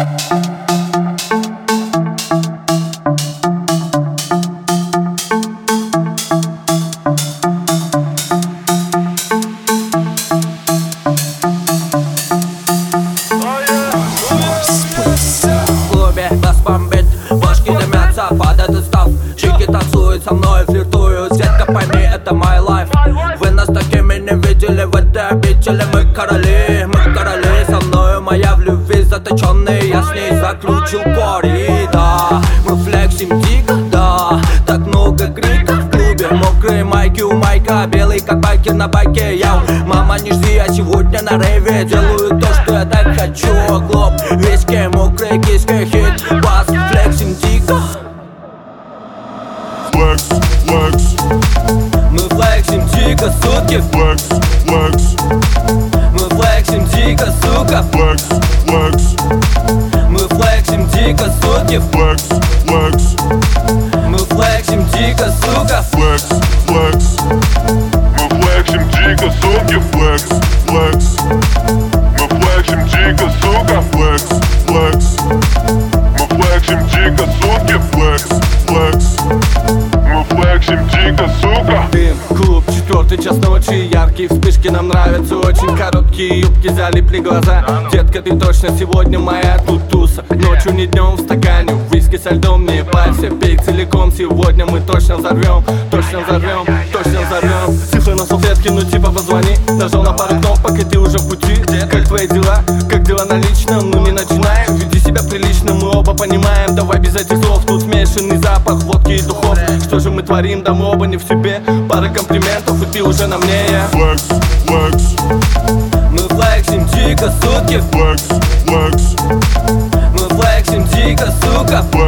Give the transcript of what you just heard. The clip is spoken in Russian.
Падает став, чики танцуют со мной, флиртуют. Детка, пойми, это my life. Вы нас такими не видели в этой обители. Мы короли, со мною моя в любви заточенный. Я с ней заключил пари, да. Мы флексим дико, да. Так много крика в клубе. Мокрые майки у Майка, белый как байкер на байке. Яу, мама, не жди, я сегодня на рейве. Делаю то, что я так хочу. Глоб, виски, мокрые киски, хит, бас, флексим дико. Flex, flex. Мы флексим дико, сутки. Flex, flex. Мы флексим дико, сука. Flex, flex. Мы флексим дико, сутки. Flex, flex. Мы флексим дико, сука. Flex, flex. Мы флексим дико, суки. Flex, flex. Мы флексим дико, сука. Flex, flex. Мы флексим дико, сутки. Flex, flex. Мы флексим дико, сука. Дым, клуб, 4 час ночи. Яркие вспышки нам нравятся очень. Короткие юбки, залипли глаза. Детка, ты точно сегодня моя тутуса. Ночью, не днем в стакане. Виски со льдом, не парься, пей целиком. Сегодня мы точно взорвем, точно взорвем, точно взорвем. Цифры на салфетке, ну типа позвони. Нажал на пару кнопок, и ты уже в пути. Как твои дела? Как дела на личном? Ну не начинаем, веди себя прилично. Мы оба понимаем, давай без этих слов. Тут смешанный запах водки и духов. Что же мы творим, да мы оба не в себе. Пара комплиментов, и ты уже на мне. Flex, flex. Мы флексим дико, сутки. Flex, flex. Мы флексим дико, сука.